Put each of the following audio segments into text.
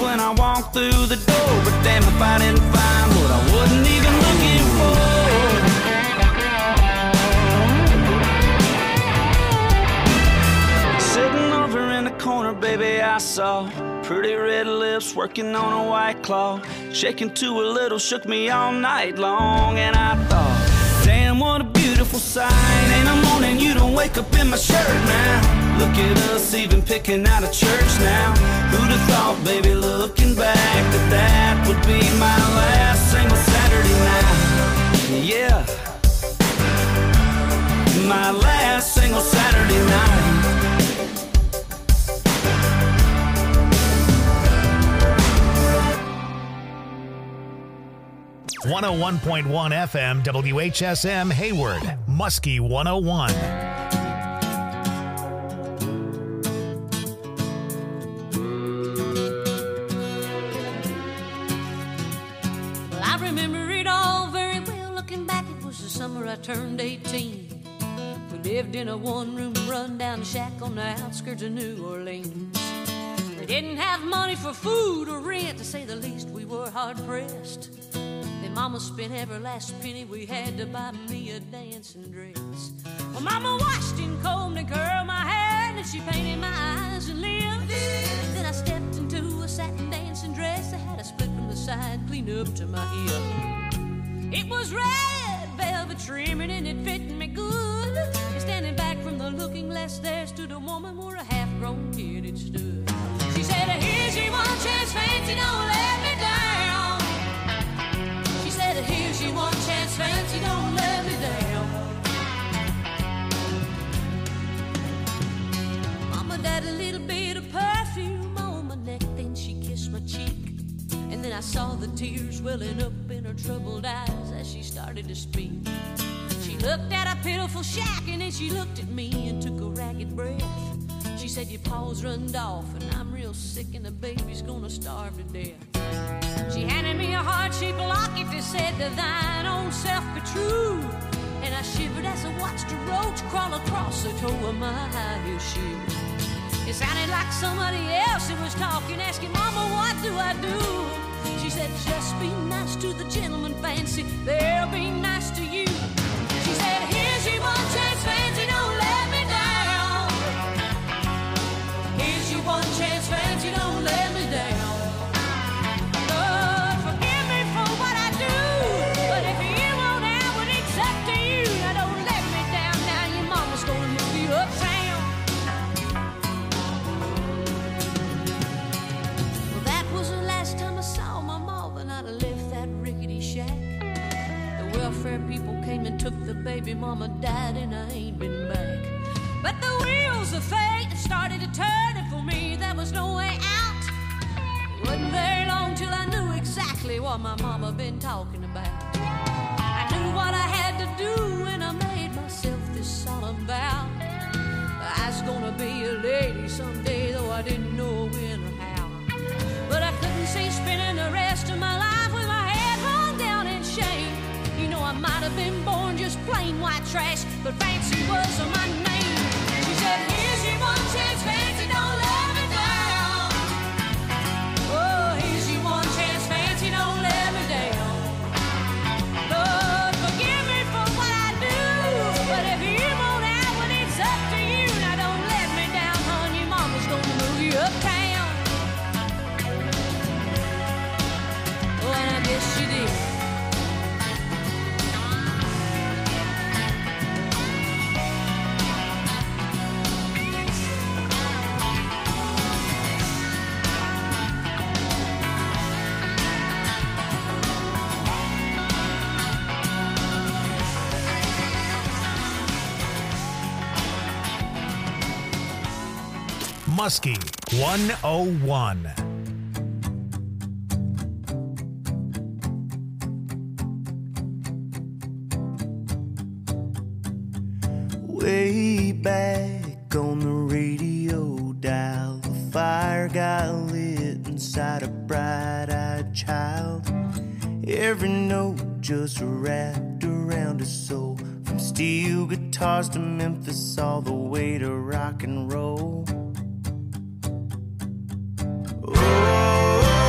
when I walked through the door. But damn if I didn't find what I wasn't even looking for. Sitting over in the corner, baby, I saw pretty red lips working on a white claw. Shaking to a little, shook me all night long. And I thought, damn, what a beautiful sight. Ain't a morning you don't wake up in my shirt now. Look at us even picking out a church now. Who'd have thought, baby, looking back, that that would be my last single Saturday night. Yeah, my last single Saturday night. 101.1 FM WHSM Hayward, Muskie 101. Well, I remember it all very well. Looking back, it was the summer I turned 18. We lived in a one-room run-down shack on the outskirts of New Orleans. We didn't have money for food or rent, to say the least. We were hard-pressed. Mama spent every last penny we had to buy me a dancing dress. Well, Mama washed and combed and curled my hair, and she painted my eyes and lips. Then I stepped into a satin dancing dress that had a split from the side, clean up to my hip. It was red velvet trimming and it fit me good. And standing back from the looking glass, there stood a woman where a half-grown kid had stood. She said, "Here's your one chance, fancy, don't let me down." Here's your one chance, fancy, don't let me down. Mama died a little bit of perfume on my neck, then she kissed my cheek. And then I saw the tears welling up in her troubled eyes as she started to speak. She looked at a pitiful shack and then she looked at me and took a ragged breath. She said, "Your paws runned off and I'm real sick and the baby's gonna starve to death." She handed me a heart-shaped locket that said, "To thine own self be true." And I shivered as I watched a roach crawl across the toe of my high-heel shoe. It sounded like somebody else who was talking, asking, "Mama, what do I do?" She said, "Just be nice to the gentleman, fancy, they'll be nice to you." She said, "Here's your one chance, fancy, don't let me down. Here's your one chance, fancy, don't let me down. People came and took the baby, mama died and I ain't been back. But the wheels of fate started to turn, and for me there was no way out. It wasn't very long till I knew exactly what my mama been talking about. I knew what I had to do and I made myself this solemn vow. I was gonna be a lady someday, though I didn't know when or how. But I couldn't see spending the rest of my life with my head hung down in shame. You know, I might have been born just plain white trash, but fancy was my name. She said, "Here's your one chance, fancy, don't let me down. Oh, here's your one chance, fancy, don't let me down. Lord, forgive me for what I do, but if you won't out when it's up to you, now don't let me down, hon, your mama's gonna move you uptown." Oh, and I guess she did. Muskie 101. Way back on the radio dial, the fire got lit inside a bright-eyed child. Every note just wrapped around his soul, from steel guitars to Memphis all the way to rock and roll. Oh,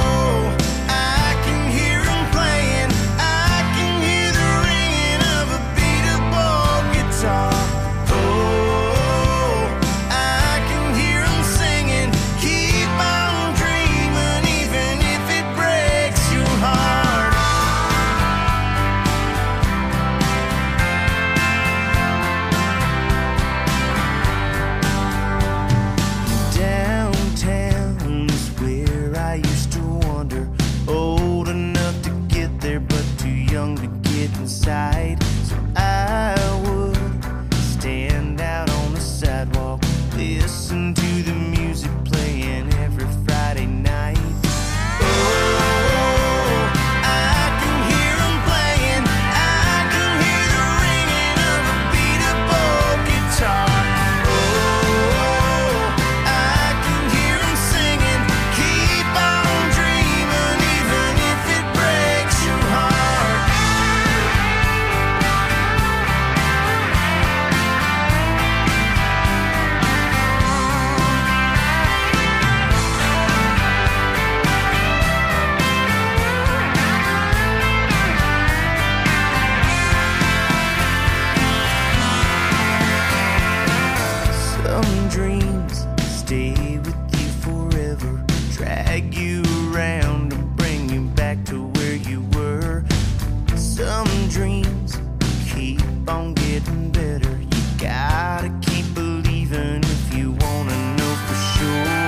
you around to bring you back to where you were. Some dreams keep on getting better. You gotta keep believing if you wanna know for sure.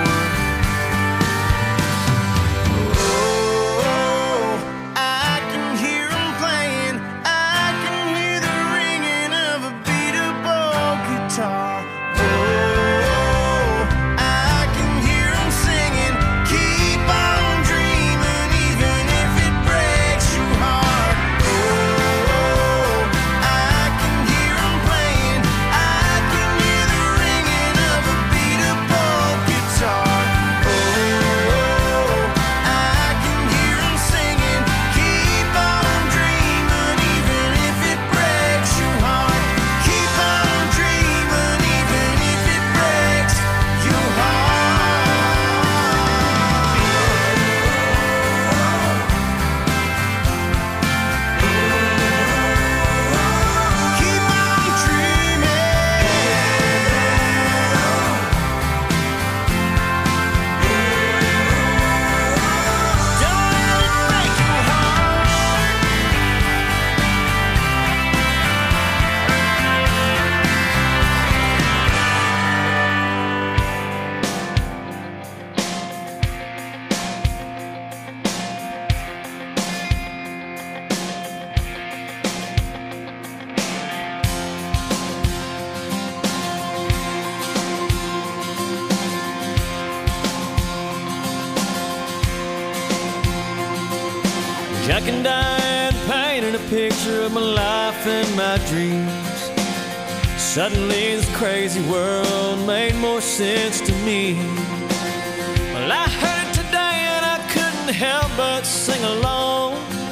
Jack and Diane painted a picture of my life and my dreams. Suddenly this crazy world made more sense to me. Well, I heard it today and I couldn't help but sing along,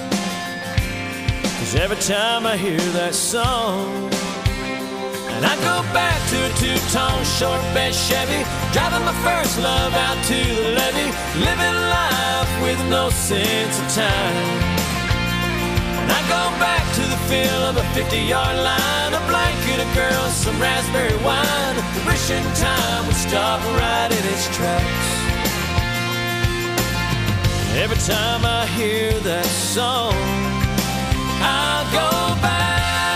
'cause every time I hear that song, and I go back to a two-tone short bed Chevy, driving my first love out to the levee, living life with no sense of time. And I go back to the feel of a 50-yard line, a blanket, a girl, some raspberry wine, wishing time would stop right in its tracks. Every time I hear that song, I'll go back.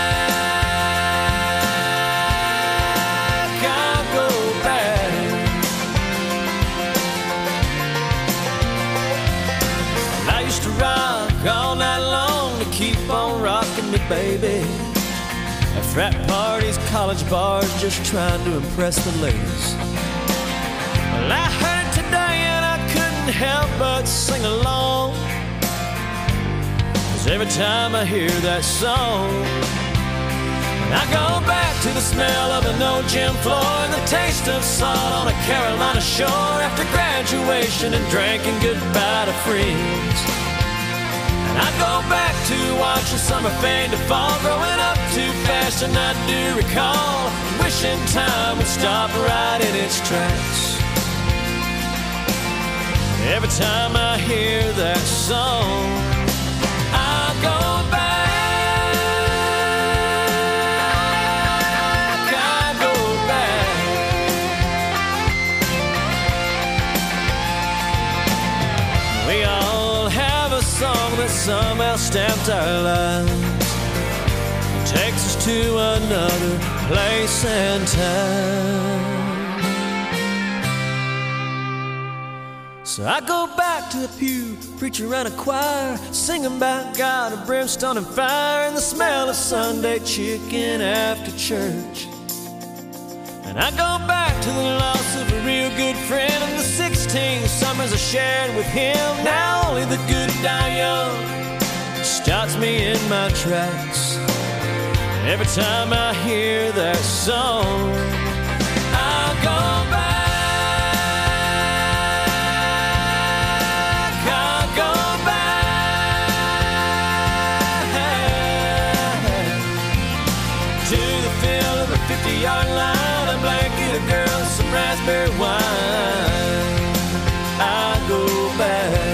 All night long to keep on rocking me, baby. At frat parties, college bars, just trying to impress the ladies. Well, I heard it today and I couldn't help but sing along, 'cause every time I hear that song, I go back to the smell of an old gym floor and the taste of salt on a Carolina shore after graduation and drinking goodbye to friends. I go back to watching summer fade to fall, growing up too fast and I do recall, wishing time would stop right in its tracks. Every time I hear that song, I go back, I go back. We all have a song that somehow stamped our lives, it takes us to another place and time. So I go back to the pew, preacher and a choir, singing about God and brimstone and fire, and the smell of Sunday chicken after church. And I go back to the loss of a real good friend and the 16 summers I shared with him. Now only the good die young stops me in my tracks. Every time I hear that song, I'll go back. I'll go back to the feel of a 50-yard line, a blanket, a girl, some raspberry wine. I'll go back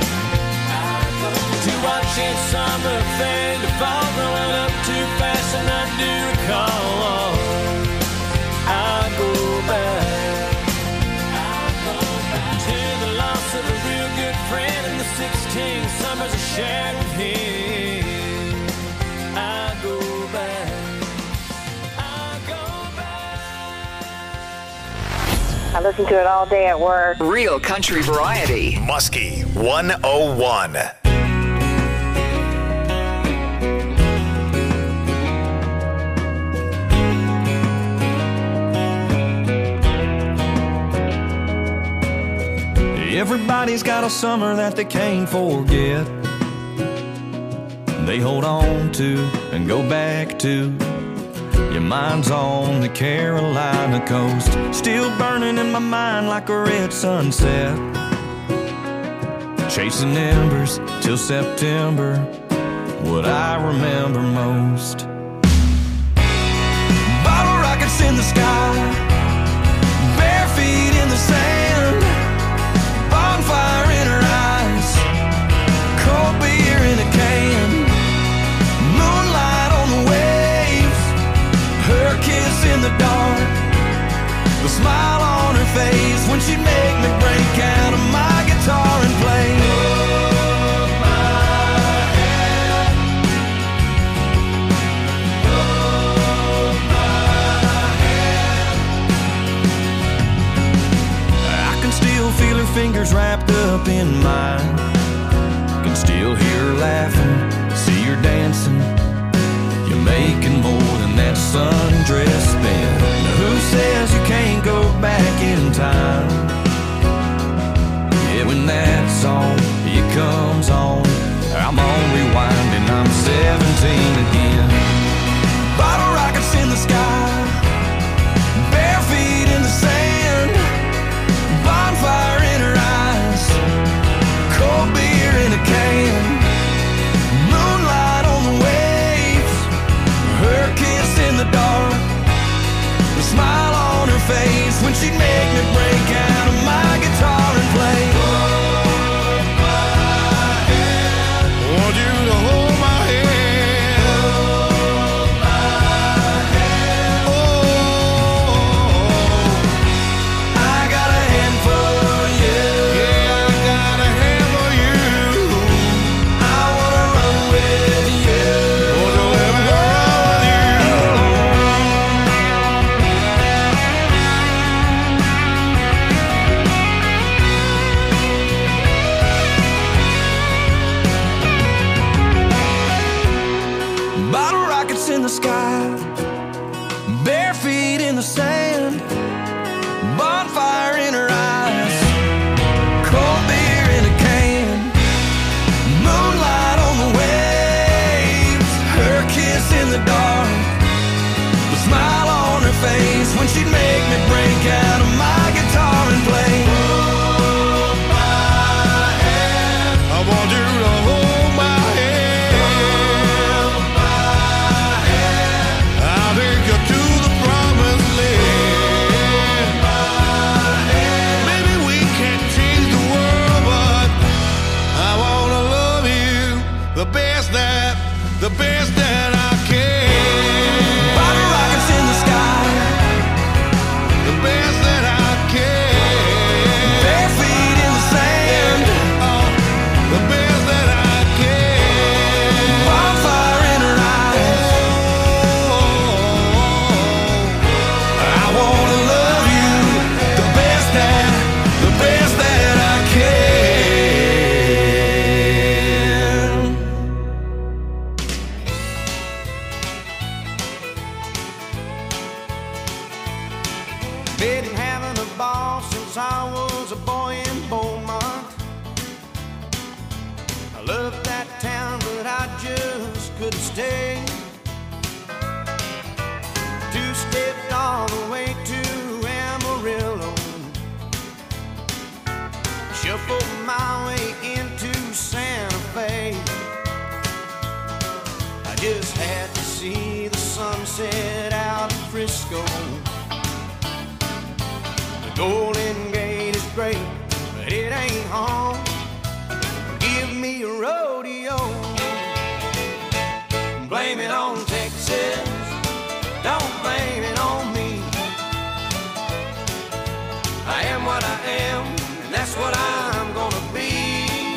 to watching summer fade to fall, growing up too fast and I do recall. I'll go back to the loss of a real good friend in the 16 summers I shared with him. I go back. I listen to it all day at work. Real country variety. Muskie 101. Everybody's got a summer that they can't forget. They hold on to and go back to. Your mind's on the Carolina coast, still burning in my mind like a red sunset. Chasing embers till September, what I remember most. Bottle rockets in the sky, bare feet in the sand, bonfire in her eyes, cold beer in a can, moonlight on the waves, her kiss in the dark, the smile on her face when she'd make me break out of my guitar and play. Hold my hand, hold my hand. I can still feel her fingers wrapped up in mine, can still hear her laughing, see her dancing. You're making more than that sundress spin. Now who says you can't go back in time? Yeah, when that song, it comes on, I'm on rewind and I'm 17 again. Bottle rockets in the sky, bare feet in the sand, bonfire in her eyes, cold beer in a can, moonlight on the waves, her kiss in the dark, the smile on her face when she'd make me break out of my guitar and play. Hold my hand, want you to hold my hand, hold my hand. Oh, I got a hand for you. Yeah, I got a hand for you. I wanna run with you. Wanna let me run with you. Bottle rockets in the sky, bare feet in the sand, bonfire in her eyes, cold beer in a can, moonlight on the waves, her kiss in the dark, the smile on her face when she'd make me break out of my guitar and play. Hold my hand, I want you to hold my hand, hold my hand. I'll take you to the promised land. Hold my hand. Maybe we can't change the world, but I wanna love you the best that I can. Bottle rockets in the sky, the best that I can. Bare feet in the sand, oh, the best that I can. Bonfire in her eyes, oh, I wanna love you the best that I can. Been having a ball since I was a boy in Beaumont. I loved that town, but I just couldn't stay. Two-stepped all the way to Amarillo, shuffled my way into Santa Fe. I just had to see the sunset out of Frisco. The Golden Gate is great, but it ain't home. Give me a rodeo, blame it on Texas, don't blame it on me. I am what I am, and that's what I'm gonna be.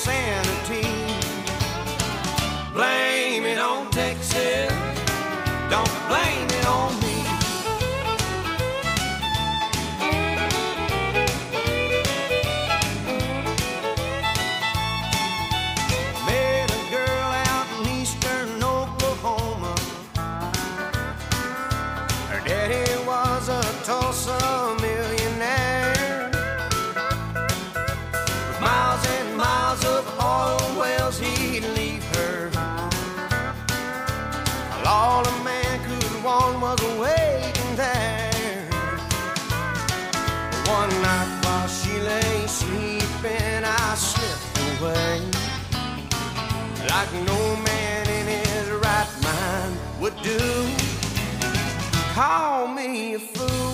insanity. Blame it on Texas, don't blame it on me. Met a girl out in eastern Oklahoma. Her daddy was a Tulsa millionaire with miles and miles of oil wells he'd leave her. All a man could want was waiting there. One night while she lay sleeping, I slipped away like no man in his right mind would do. Call me a fool,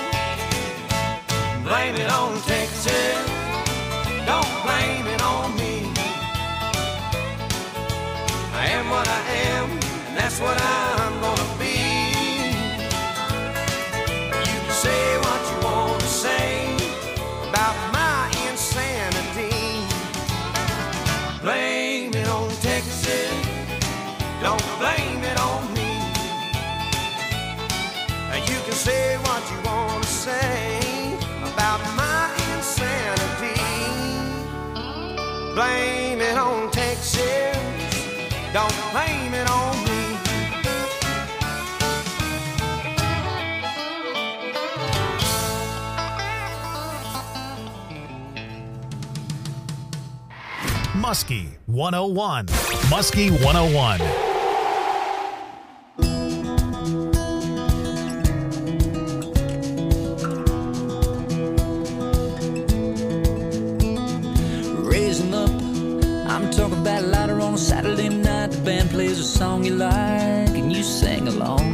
blame it on Texas, don't blame it on me. I am what I am, that's what I'm gonna be. You can say what you want to say about my insanity. Blame it on Texas, don't blame it on me. You can say what you want to say about my insanity. Blame it on Texas, don't blame it on me. Muskie 101. Muskie 101. Raise 'em up. I'm talking about louder on a Saturday night. The band plays a song you like and you sing along.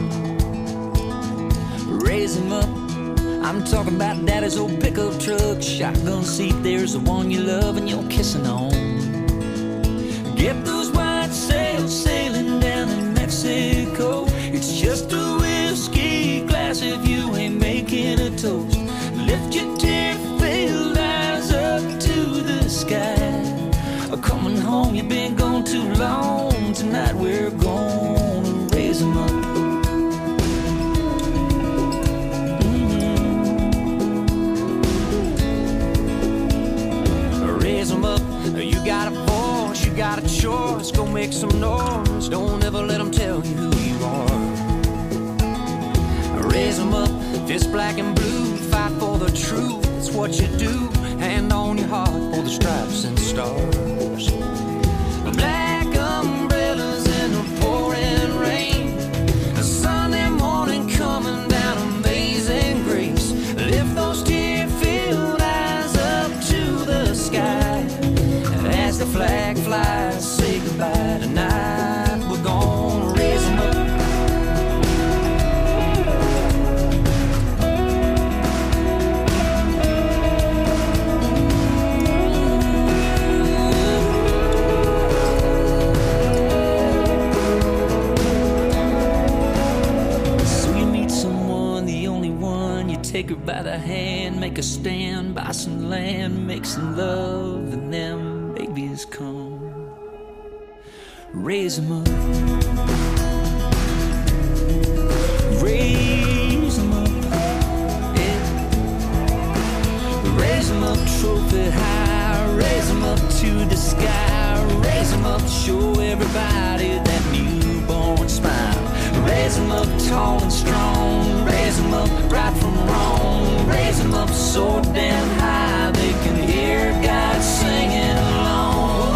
Raise 'em up. I'm talking about daddy's old pickup truck, shotgun seat. There's the one you love and you're kissing on. Get those white sails sailing down in Mexico. It's just a whiskey glass if you ain't making a toast. Lift your tear-filled eyes up to the sky. Coming home, you've been gone too long. Tonight we're gonna raise 'em up. Raise 'em up. You got a voice, you got a choice. Go make some noise. Don't ever let 'em tell you who you are. Raise 'em up. Fist black and blue. Fight for the truth. It's what you do. Hand on your heart for the stripes and stars. Black umbrellas in the pouring rain. A Sunday morning coming down Amazing Grace. Lift those tear-filled eyes up to the sky. As the flag flies, say goodbye tonight. We're gonna raise 'em up. Take her by the hand, make a stand, buy some land, make some love, and them babies come. Raise 'em up. Raise 'em up. Yeah. Raise 'em up, trophy high. Raise 'em up to the sky. Raise 'em up, show everybody that newborn smile. Raise 'em up tall and strong. Raise 'em up right from wrong. Raise 'em up so damn high they can hear God singing along.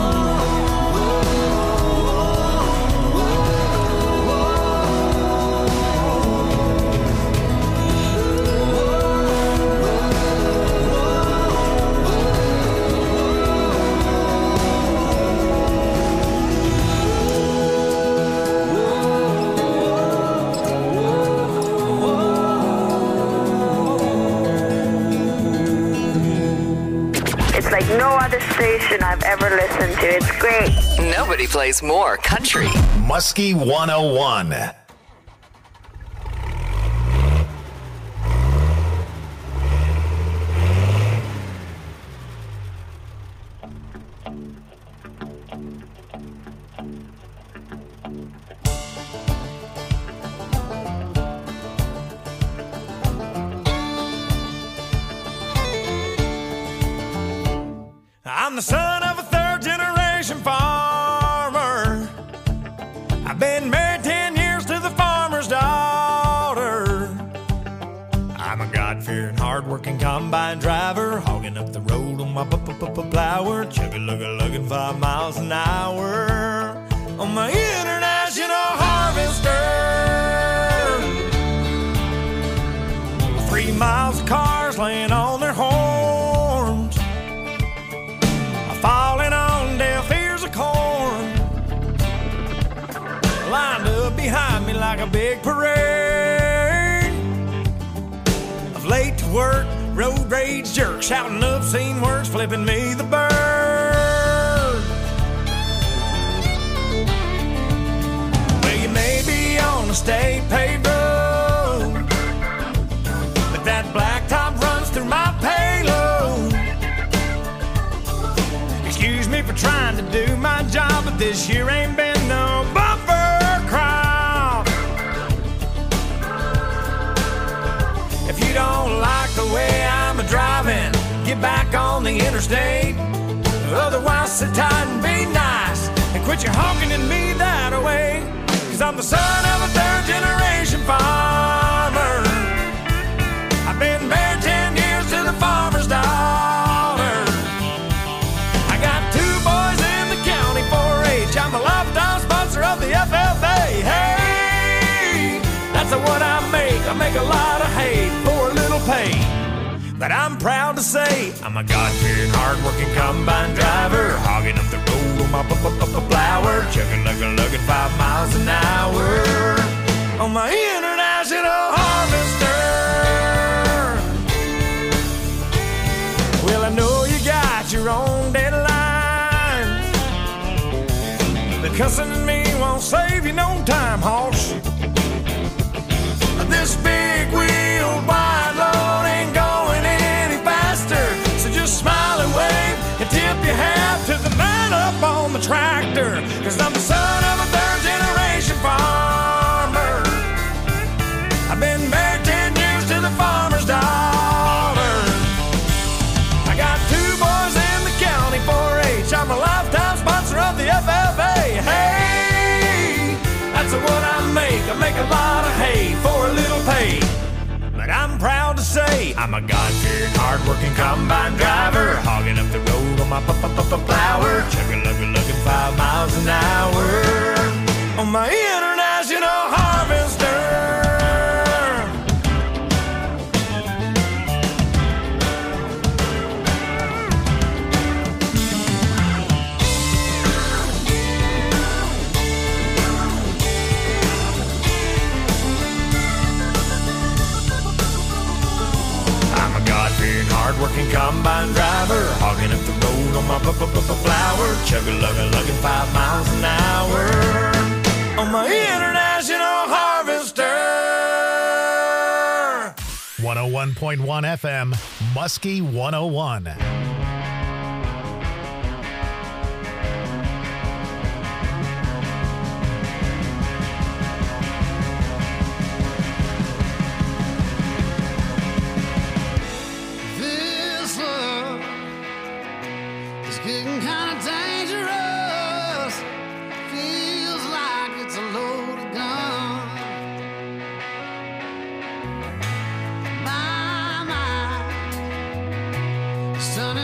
Like no other station I've ever listened to. It's great. Nobody plays more country. Muskie 101. I'm the son of a third-generation farmer. I've been married 10 years to the farmer's daughter. I'm a God-fearing, hard-working combine driver, hogging up the road on my plower, chugga-lugga-lugging 5 miles an hour on my international harvester. 3 miles of cars laying on their horns, falling on deaf ears of corn, lined up behind me like a big parade of late to work, road rage jerks, shouting obscene words, flipping me the bird. Well, you may be on a state paved road, but that blacktop runs through my payload. Excuse me for trying to do my job, but this year ain't been no bumper crop. If you don't like the way I'm a-driving, get back on the interstate. Otherwise, sit tight and be nice and quit your honking at me that way. 'Cause I'm the son of a third-generation farmer. I've been married 10 years to the farmer's daughter. I got 2 boys in the county 4-H. I'm a lifetime sponsor of the FFA. Hey, that's what I make. I make a lot of hay for a little pay. But I'm proud to say I'm a God-fearing, hard-working combine driver, hogging up the road on my plower, chugga-lugga-lugging 5 miles an hour on my international harvester. Well, I know you got your own deadlines, but cussing at me won't save you no time, hoss. This big wheeled wide load ain't going any faster, so just smile and wave and tip your hat to the man up on the tractor. 'Cause I'm the son of a third-generation farmer. I've been married 10 years to the farmer's daughter. I got 2 boys in the county 4-H. I'm a lifetime sponsor of the FFA. Hey, that's what I make. I make a lot of hay for a little pay. But I'm proud to say I'm a God-fearing, hard-working combine driver, hogging up the road on my plower, chugga-lugga-lugging 5 miles an hour on my international harvester. Hard-working combine driver, hogging up the road on my flower, chugga-lugga-lugging 5 miles an hour on my international harvester. 101.1 FM, Muskie 101. Getting kind of dangerous. Feels like it's a loaded gun. My mind,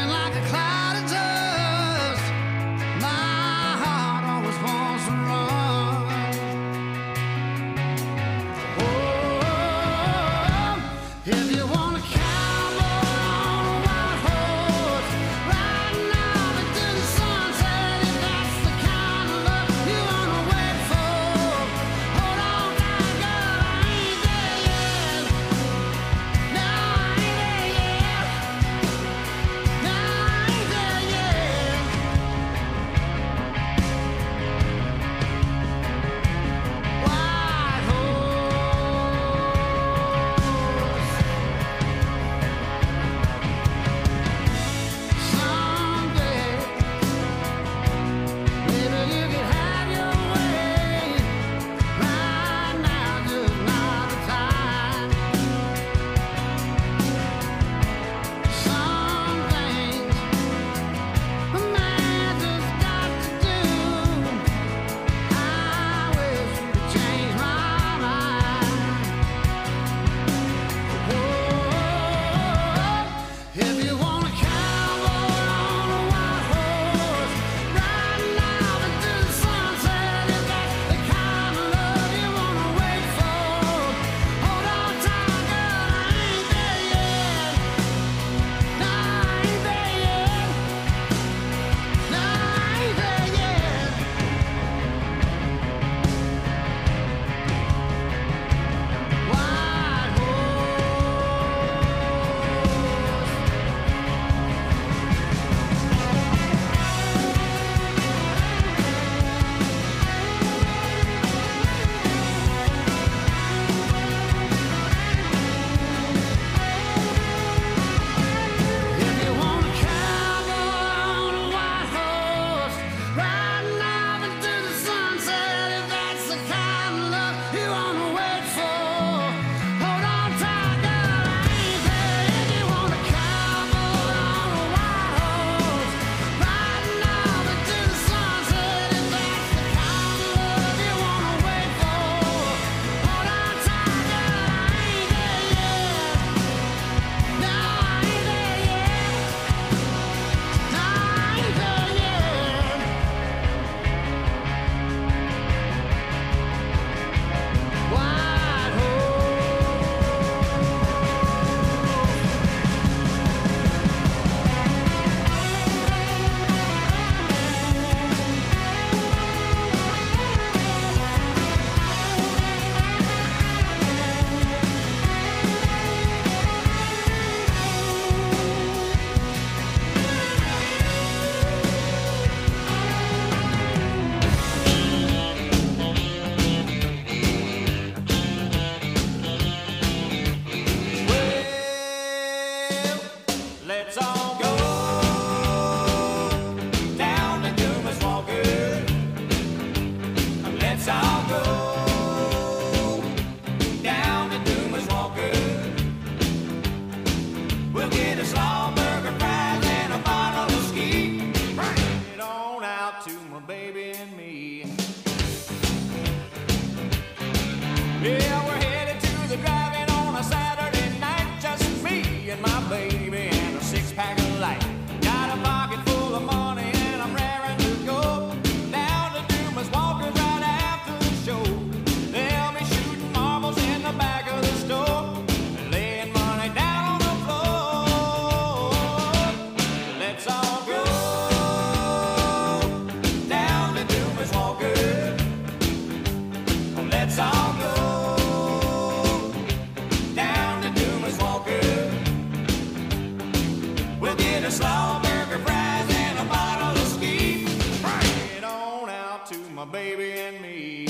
get a slaw burger, fries, and a bottle of ski. Bring it on out to my baby and me.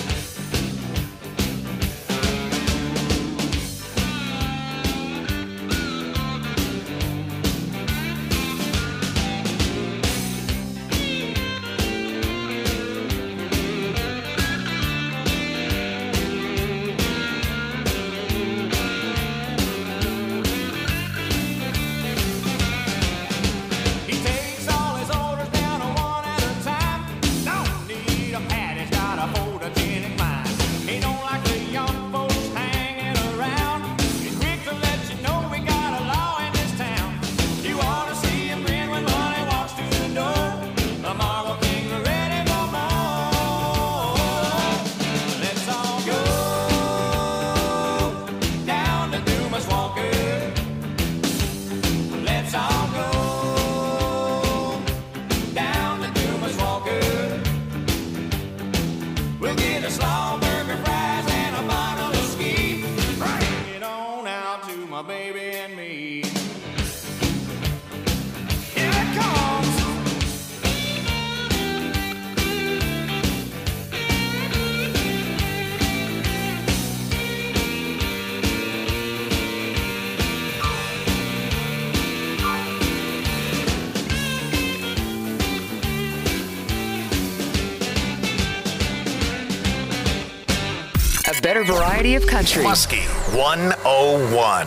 A better variety of country. Muskie 101.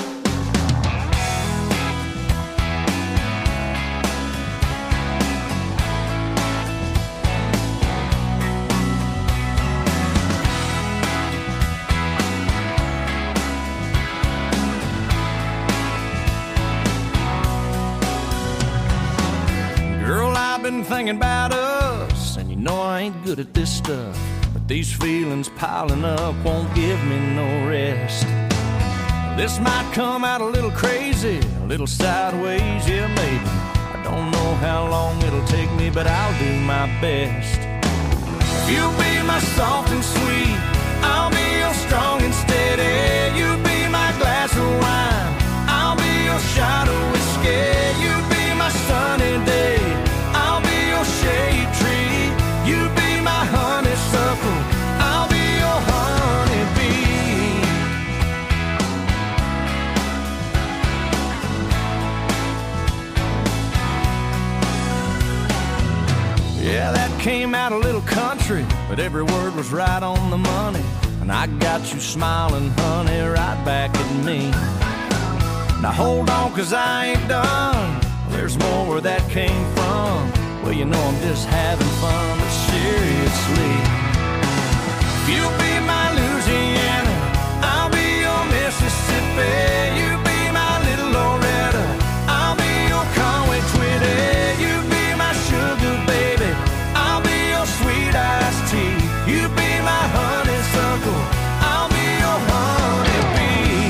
Girl, I've been thinking about us, and you know I ain't good at this stuff. These feelings piling up won't give me no rest. This might come out a little crazy, a little sideways, yeah, maybe. I don't know how long it'll take me, but I'll do my best. If you'll be my soft and sweet, I'll be your strong and steady. You be my glass of wine, I'll be your shot of whiskey. You be my sunny day, I'll be your shade tree. You be my honeysuckle, I'll be your honeybee. Yeah, that came out a little country, but every word was right on the money. And I got you smiling, honey, right back at me. Now hold on, 'cause I ain't done. There's more where that came from. Well, you know I'm just having fun, but seriously. If you'll be my Louisiana, I'll be your Mississippi. You be my little Loretta, I'll be your Conway Twitty. You be my sugar baby, I'll be your sweet iced tea. You be my honeysuckle, I'll be your honeybee.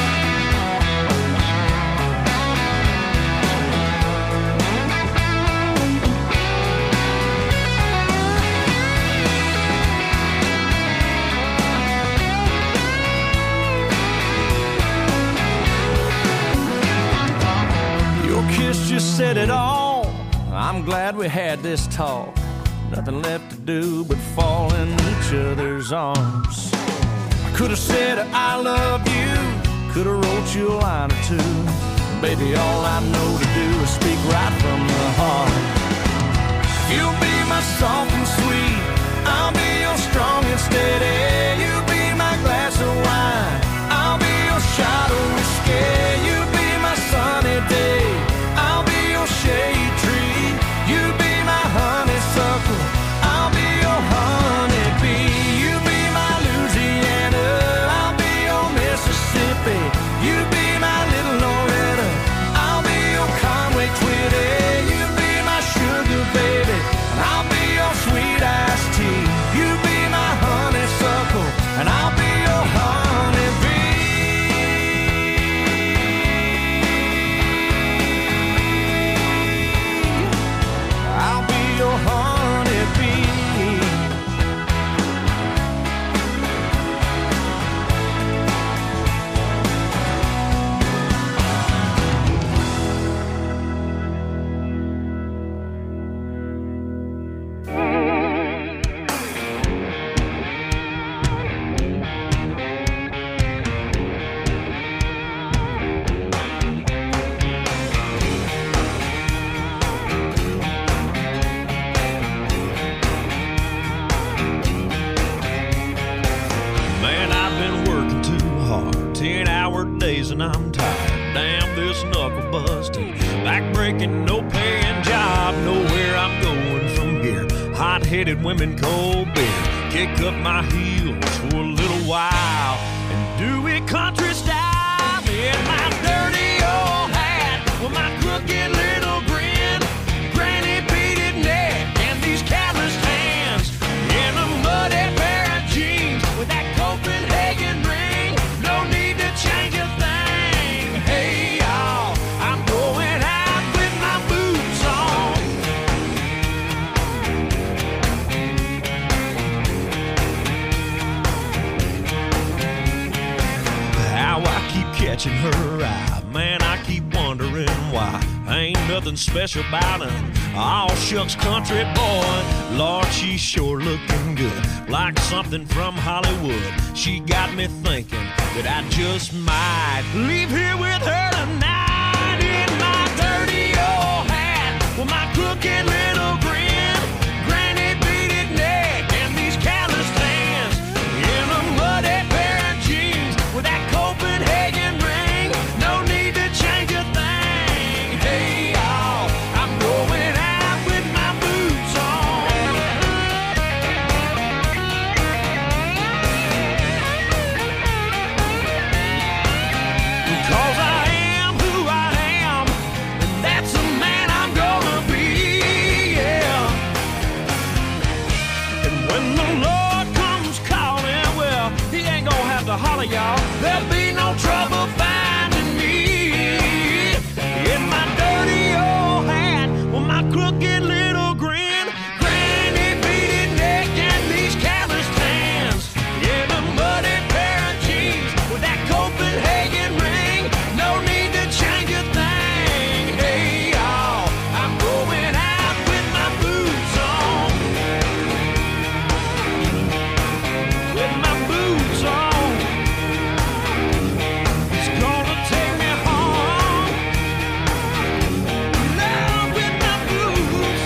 Kiss just said it all. I'm glad we had this talk. Nothing left to do but fall in each other's arms. I could have said I love you, could have wrote you a line or two. Baby, all I know to do is speak right from the heart. You'll be my soft and sweet, I'll be your strong and steady. You be my glass of wine, I'll be your shot of whiskey. You be my sunny day, I'll be your shade tree. You be my honeysuckle, I'll be your honeybee. You be my Louisiana, I'll be your Mississippi. You be my little Loretta, I'll be your Conway Twitty. You be my sugar baby, and I'll be your sweet iced tea. You be my honeysuckle, damn this knuckle busting, back-breaking, no-paying job. Know where I'm going from here. Hot-headed women, cold beer. Kick up my heels for a little while and do it country style. In my dirty old hat with my crooked little grin, granny beaded neck and these calloused hands, in a muddy pair of jeans with that Copenhagen ring. No need to change a thing. Hey y'all, I'm going out with my boots on. How I keep catching her eye, man, I keep wondering why. Ain't nothing special about him, all shucks country boy. Lord, she's sure looking good, like something from Hollywood. She got me thinking that I just might leave here with her tonight. In my dirty old hat with my crooked little grin, granny beaded neck and these calloused hands, in a muddy pair of jeans with that Copenhagen ring. No need to change a thing. Hey y'all, I'm going out with my boots on. 'Cause I am who I am, and that's the man I'm gonna be, yeah. And when the Lord comes calling, well, he ain't gonna have to holler, y'all. There'll be no trouble finding me. In my dirty old hat with my crooked little grin, granny beaded neck and these calloused hands, in a muddy pair of jeans with that Copenhagen ring. No need to change a thing. Hey y'all, I'm going out with my boots on. With my boots on. It's gonna take me home. Now with my boots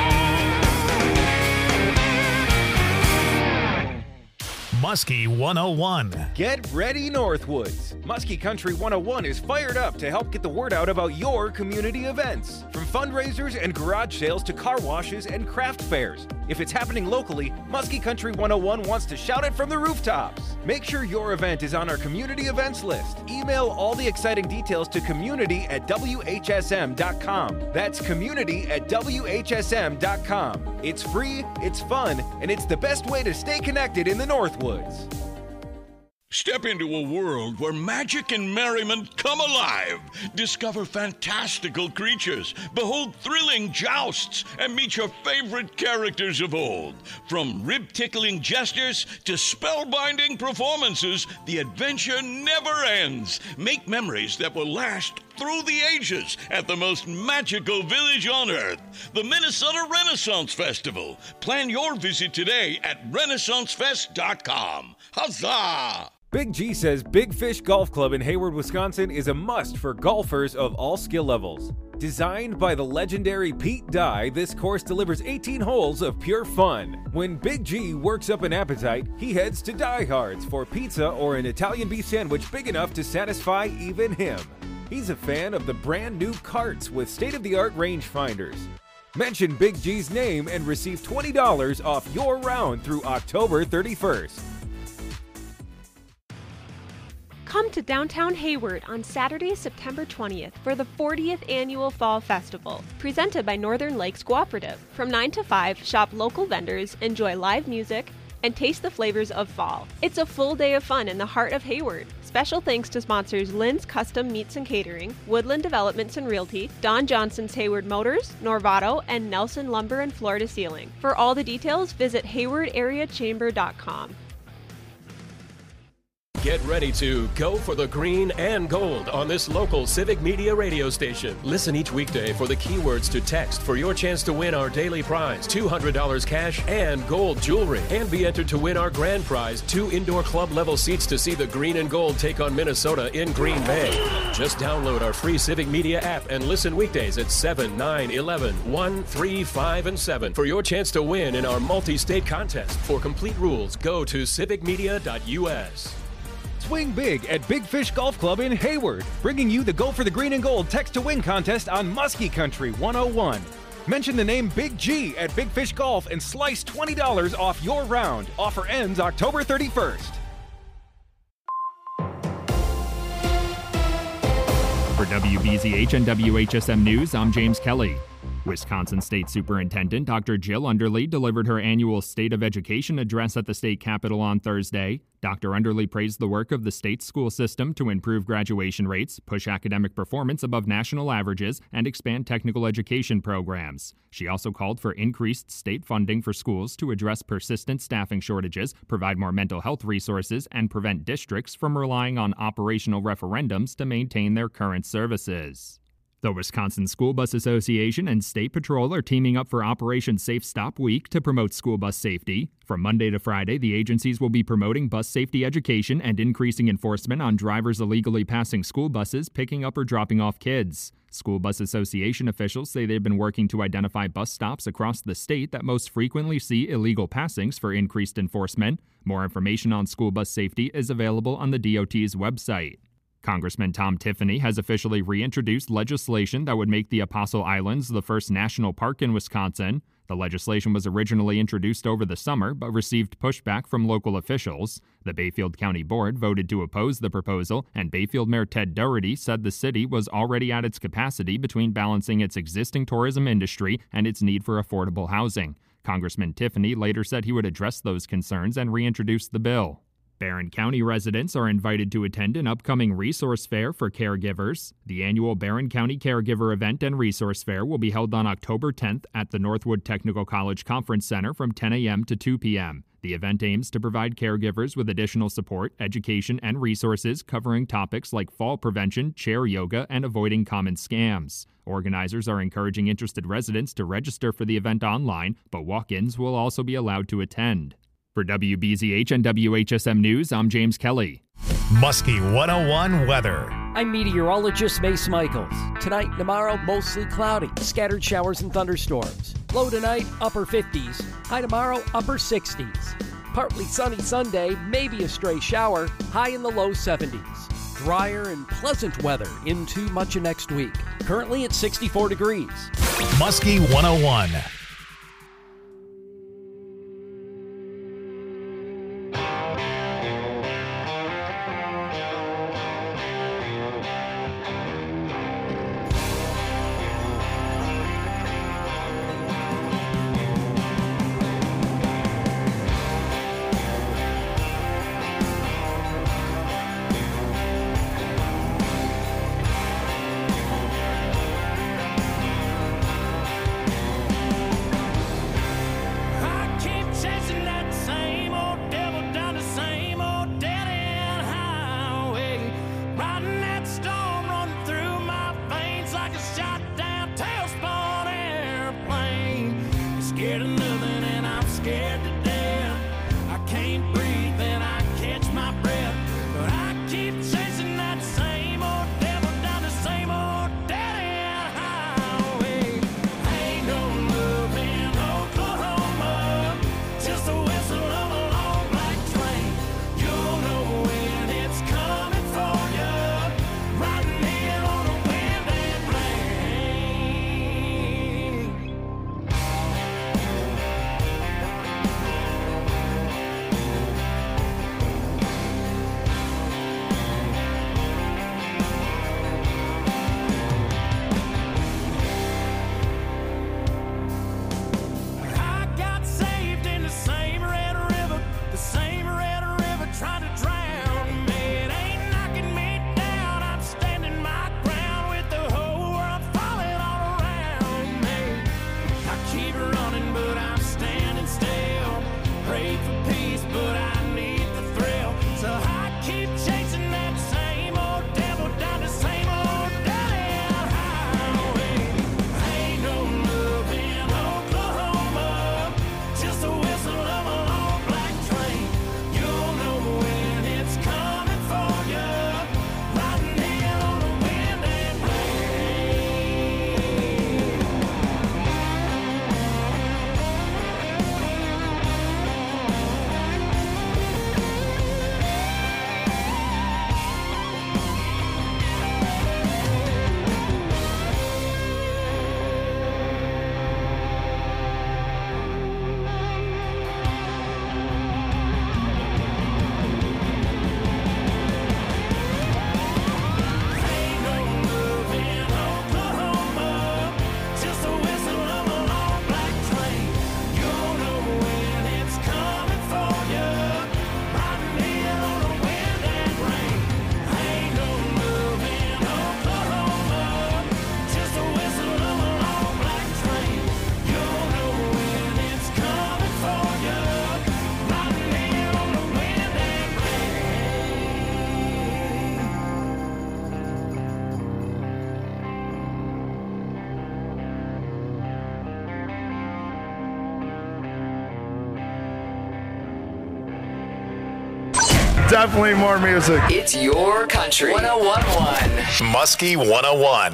on. Muskie 101. Get ready, Northwoods. Muskie Country 101 is fired up to help get the word out about your community events. From fundraisers and garage sales to car washes and craft fairs. If it's happening locally, Muskie Country 101 wants to shout it from the rooftops. Make sure your event is on our community events list. Email all the exciting details to community@whsm.com. That's community@whsm.com. It's free, it's fun, and it's the best way to stay connected in the Northwoods. Step into a world where magic and merriment come alive. Discover fantastical creatures, behold thrilling jousts, and meet your favorite characters of old. From rib-tickling gestures to spellbinding performances, the adventure never ends. Make memories that will last through the ages at the most magical village on earth, the Minnesota Renaissance Festival. Plan your visit today at renaissancefest.com. Huzzah! Big G says Big Fish Golf Club in Hayward, Wisconsin is a must for golfers of all skill levels. Designed by the legendary Pete Dye, this course delivers 18 holes of pure fun. When Big G works up an appetite, he heads to Die Hard's for pizza or an Italian beef sandwich big enough to satisfy even him. He's a fan of the brand new carts with state-of-the-art rangefinders. Mention Big G's name and receive $20 off your round through October 31st. Come to downtown Hayward on Saturday, September 20th for the 40th Annual Fall Festival, presented by Northern Lakes Cooperative. From 9 to 5, shop local vendors, enjoy live music, and taste the flavors of fall. It's a full day of fun in the heart of Hayward. Special thanks to sponsors Lynn's Custom Meats and Catering, Woodland Developments and Realty, Don Johnson's Hayward Motors, Norvato, and Nelson Lumber and Floor to Ceiling. For all the details, visit haywardareachamber.com. Get ready to go for the green and gold on this local Civic Media radio station. Listen each weekday for the keywords to text for your chance to win our daily prize, $200 cash and gold jewelry. And be entered to win our grand prize, 2 indoor club level seats to see the green and gold take on Minnesota in Green Bay. Just download our free Civic Media app and listen weekdays at 7, 9, 11, 1, 3, 5, and 7 for your chance to win in our multi-state contest. For complete rules, go to civicmedia.us. Swing big at Big Fish Golf Club in Hayward, bringing you the Go for the Green and Gold Text to Win contest on Muskie Country 101. Mention the name Big G at Big Fish Golf and slice $20 off your round. Offer ends October 31st. For WBZH and WHSM News, I'm James Kelly. Wisconsin State Superintendent Dr. Jill Underly delivered her annual State of Education address at the state capitol on Thursday. Dr. Underly praised the work of the state school system to improve graduation rates, push academic performance above national averages, and expand technical education programs. She also called for increased state funding for schools to address persistent staffing shortages, provide more mental health resources, and prevent districts from relying on operational referendums to maintain their current services. The Wisconsin School Bus Association and State Patrol are teaming up for Operation Safe Stop Week to promote school bus safety. From Monday to Friday, the agencies will be promoting bus safety education and increasing enforcement on drivers illegally passing school buses, picking up or dropping off kids. School Bus Association officials say they've been working to identify bus stops across the state that most frequently see illegal passings for increased enforcement. More information on school bus safety is available on the DOT's website. Congressman Tom Tiffany has officially reintroduced legislation that would make the Apostle Islands the first national park in Wisconsin. The legislation was originally introduced over the summer, but received pushback from local officials. The Bayfield County Board voted to oppose the proposal, and Bayfield Mayor Ted Doherty said the city was already at its capacity between balancing its existing tourism industry and its need for affordable housing. Congressman Tiffany later said he would address those concerns and reintroduce the bill. Barron County residents are invited to attend an upcoming resource fair for caregivers. The annual Barron County Caregiver Event and Resource Fair will be held on October 10th at the Northwood Technical College Conference Center from 10 a.m. to 2 p.m. The event aims to provide caregivers with additional support, education, and resources covering topics like fall prevention, chair yoga, and avoiding common scams. Organizers are encouraging interested residents to register for the event online, but walk-ins will also be allowed to attend. For WBZH and WHSM News, I'm James Kelly. Muskie 101 weather. I'm meteorologist Mace Michaels. Tonight and tomorrow, mostly cloudy, scattered showers and thunderstorms. Low tonight, upper 50s. High tomorrow, upper 60s. Partly sunny Sunday, maybe a stray shower. High in the low 70s. Drier and pleasant weather into much of next week. Currently at 64 degrees. Muskie 101. Definitely more music. It's your country. 101.1. Muskie 101.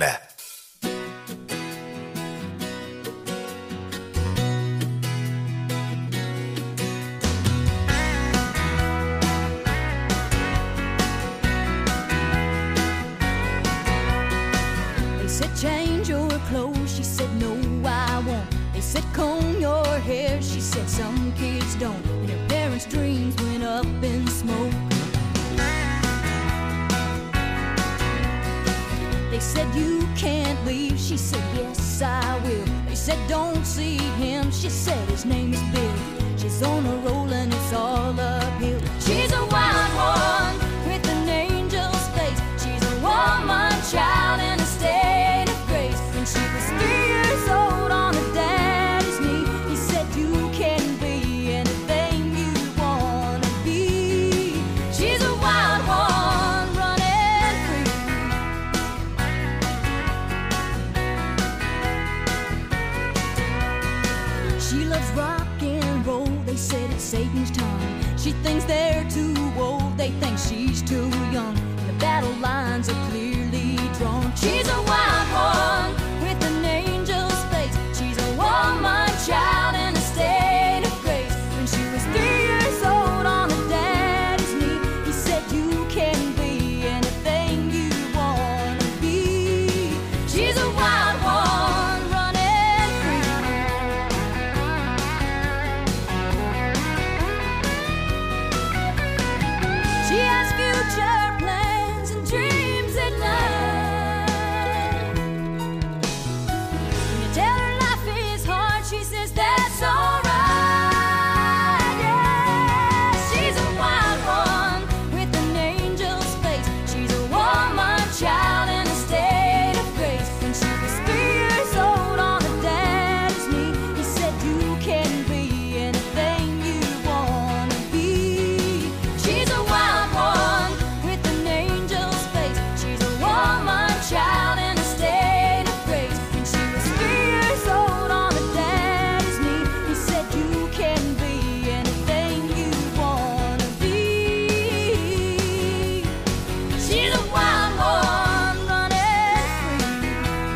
They said change your clothes, she said no I won't. They said comb your hair, she said some kids don't. And her parents' dreams went up in smoke. They said you can't leave, she said yes I will. They said don't see him, she said his name is Bill. She's on a roll and it's all uphill. She's a wild one with an angel's face. She's a woman child in a state of grace. When she was 3 years old on her daddy's knee, he said you can be anything you wanna be. She's a wild one running free. She loves rock and roll, they said it's Satan's tongue. She thinks they're too old, they think she's too young. And the battle lines are clearly drawn. She's a wild one with an angel's face. She's a woman child in a state of grace. When she was 3 years old on her daddy's knee, he said you can be anything you wanna be. She's a wild one running free. She has future plans and dreams at night. When you tell her life is hard, she says that's alright. Yeah, she's a wild one with an angel's face. She's a woman child in a state of grace. When she was 3 years old on her daddy's knee, he said you can be anything you wanna be. She's a wild one with an angel's face. She's a woman child in a state of grace. When she was 3 years old on her daddy's knee, he said you can be anything you wanna be. She's a wild one running free.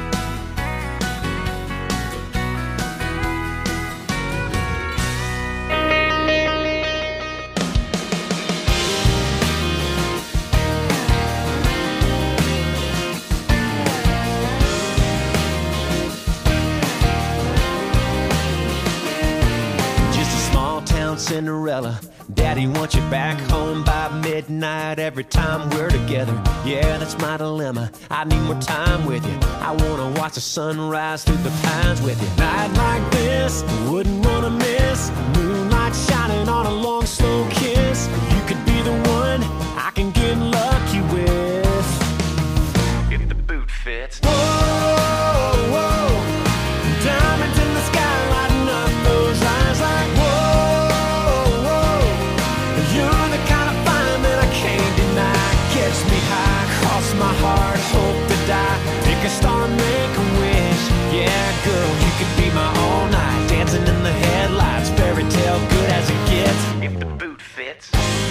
Just a small town Cinderella. Daddy wants you back home by midnight every time we're together. Yeah, that's my dilemma. I need more time with you. I wanna watch the sunrise through the pines with you. Night like this, wouldn't wanna miss. Moonlight shining on a long, slow kiss. You could be the one I can get lucky with. If the boot fits. Whoa, whoa. Diamonds in the sky lighting up those eyes like whoa, whoa. You're the kind of fire that I can't deny. Gets me high, cross my heart, hope to die. Pick a star, make a wish. Yeah, girl, you could be my all night. Dancing in the headlights, fairy tale good as it gets. If the boot fits.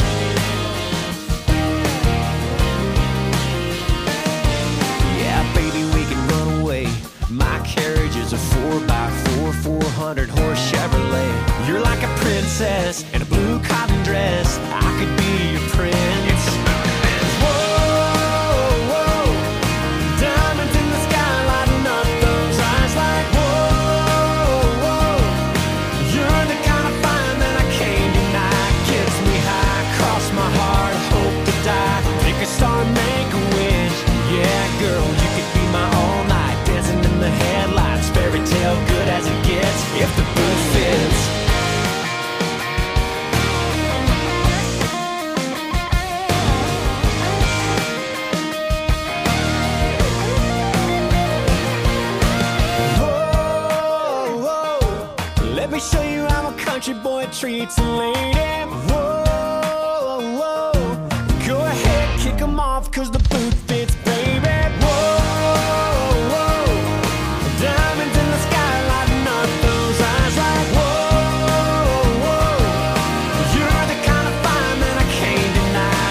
Yeah, baby, we can run away. My carriage is a 4x4, 400-horse Chevrolet. You're like a princess in a blue cotton dress. I could be your prince. Whoa, whoa. Diamonds in the sky lighting up those eyes like whoa, whoa. You're the kind of fire that I can't deny. Gets me high, cross my heart, hope to die. Pick a star, make a wish. Yeah, girl, you could be my all night. Dancing in the headlights, fairy tale good as it gets. If the boot fits. Whoa, whoa. Let me show you how a country boy treats a lady. Whoa, whoa. Go ahead, kick 'em off, 'cause the boot fits, baby. Whoa, whoa. Diamonds in the sky lighting up those eyes like whoa, whoa. You're the kind of fire that I can't deny.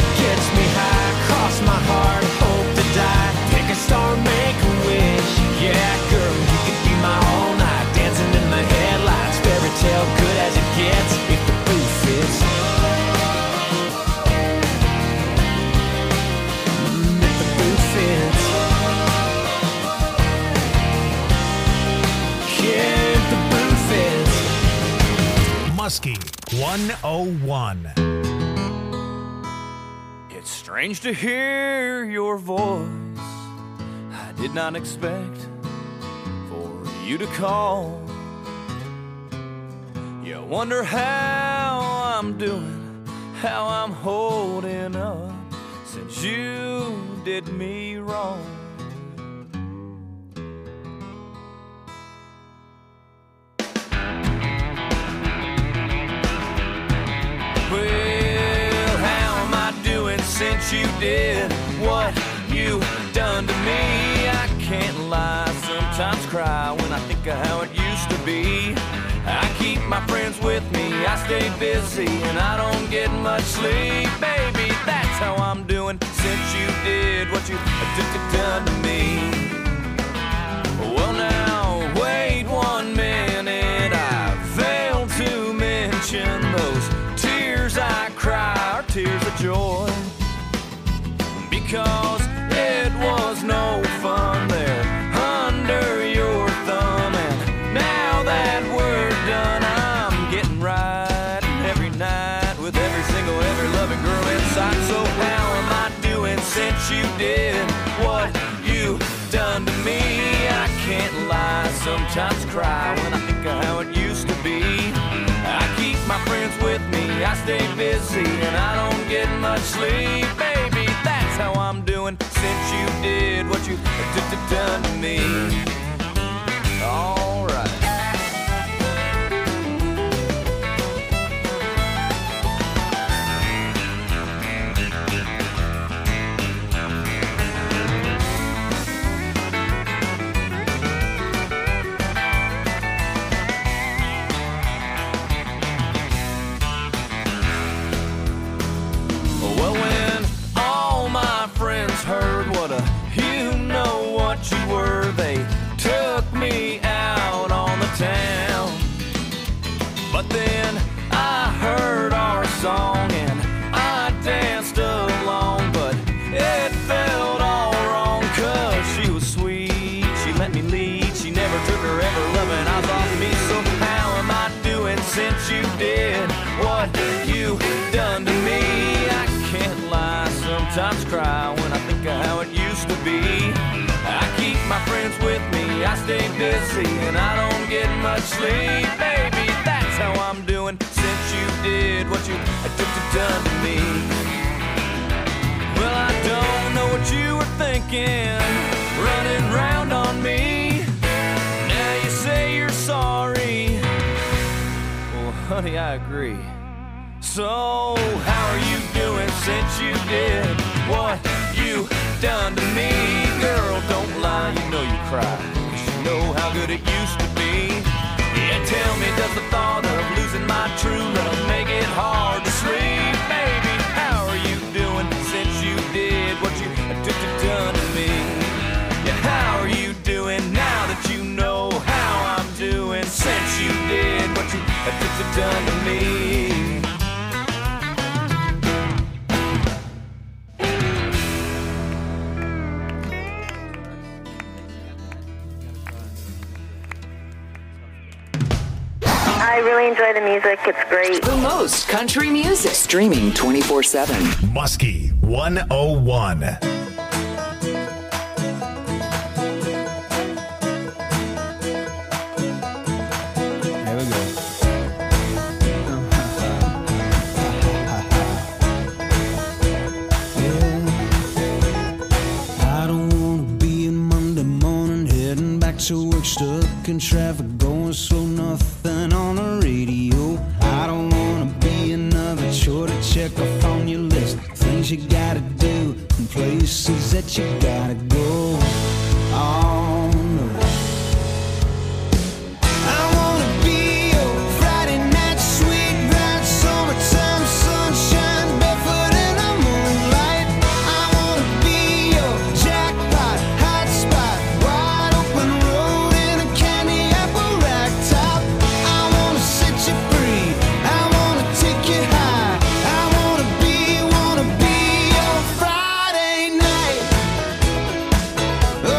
Muskie 101. It's strange to hear your voice. I did not expect for you to call. You wonder how I'm doing, how I'm holding up since you did me wrong. Well, how am I doing since you did what you done to me? I can't lie, sometimes cry when I think of how it used to be. I keep my friends with me, I stay busy, and I don't get much sleep. Baby, that's how I'm doing since you did what you done to me. Well now, wait 1 minute, I failed to mention those tears I cry are tears of joy, because it was no fun there under your thumb. And now that we're done, I'm getting right every night with every single, every loving girl inside. So how am I doing since you did what you done to me? I can't lie, sometimes cry when I think of how it used to be. I keep my friends with me, I stay busy, and I don't get much sleep. Baby, that's how I'm doing since you did what you done to me. All right. Well, when all my friends heard what a you-know-what you were, they took me out on the town. But then I heard our song and I danced along, but it felt all wrong, 'cause she was sweet, she let me lead, she never took her ever loving eyes off me. So how am I doing since you did what you done to me? I can't lie, sometimes cry when I think of how it used to be. I keep my friends with me, I stay busy, and I don't get much sleep. Baby, that's how I'm doing since you did what you done to me. Well, I don't know what you were thinking, running round on me. Now you say you're sorry. Well, honey, I agree. So, how are you doing since you did what you done to me? Girl, don't lie, you know you cry, 'cause you know how good it used to be. Yeah, tell me, does the thought of losing my true love make it hard to sleep? Baby, how are you doing since you did what you done to me? Yeah, how are you doing now that you know how I'm doing since you did what you done to me? I really enjoy the music. It's great. The most country music. Streaming 24/7. Muskie 101. There we go. I don't wanna be a Monday morning heading back to work, stuck in traffic, going slow, nothing on the radio. I don't wanna be another chore to check off on your list, things you gotta do and places that you gotta go. Oh no, I wanna be your Friday night sweet, bright summertime sunshine, barefoot in the moonlight. I wanna be your jackpot, hot spot, wide open road in a candy apple rack top. I wanna set you free, I wanna take you high. I wanna be your Friday night. Oh,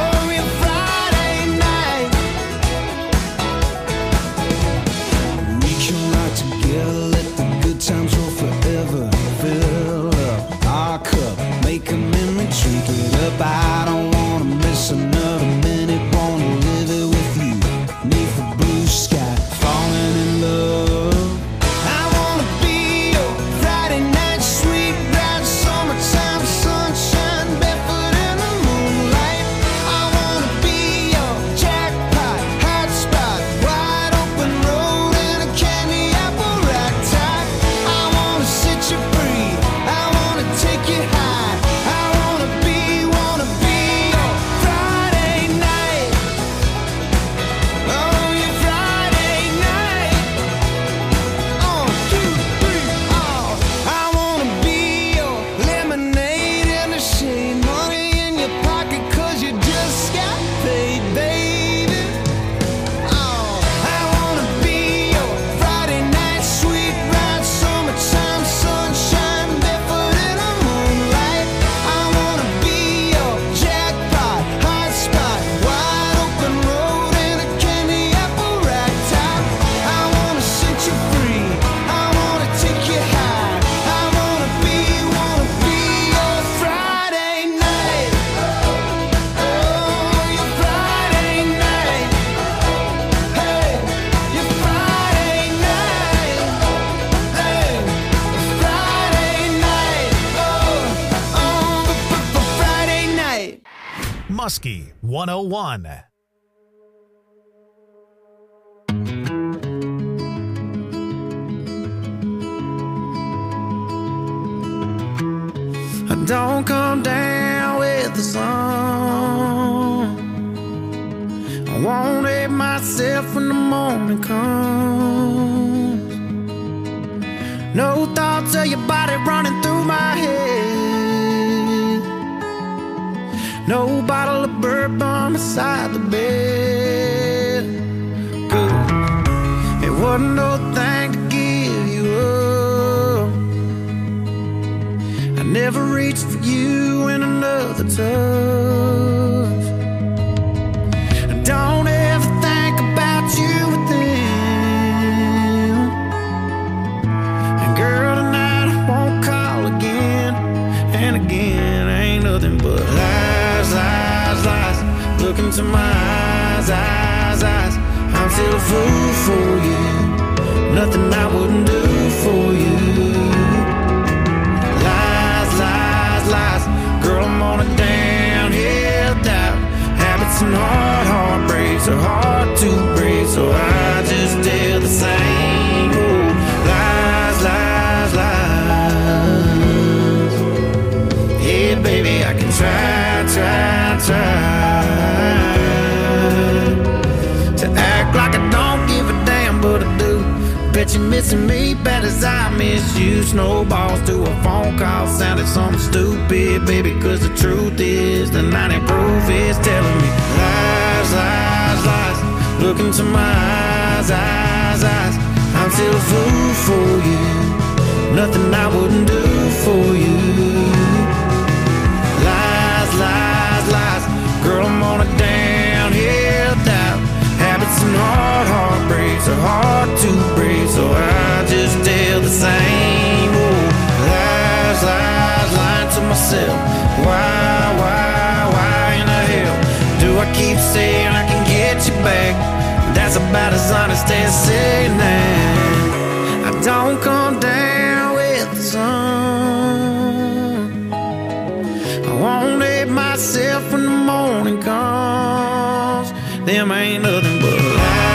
Husky 101. Don't come down with the sun. I won't hate myself when the morning comes. No thoughts of your body running through my head. No bottle of bourbon beside the bed. Good. It wasn't no thing to give you up. I never reached for you in another touch. I don't ever think about you with them. And girl, tonight I won't call again and again. Ain't nothing but lies, lies, lies. Look into my eyes, eyes, eyes. I'm still a fool for you. Nothing I wouldn't do for you. Lies. Girl, I'm on a downhill dive. Habits and heartbreaks are hard to break, so I just tell the same. Oh, lies, lies, lies. Yeah, baby, I can try to act like I don't give a damn, but I do. Bet you're missing me bad as I miss you. Snowballs to a phone call sounded something stupid, baby, cause the truth is the 90 proof is telling me lies, lies, lies. Look into my eyes, eyes, eyes. I'm still a fool for you. Nothing I wouldn't do for you. Lies, lies, lies. Girl, I'm on a downhill dive. Habits and heartbreaks are hard to break, so I just tell the same. Oh, lies, lies, lying to myself. Why in the hell do I keep saying I can get you back? That's about as honest as saying that. I don't come down with the sun. I won't hate myself when the morning comes. Them ain't nothing but lies.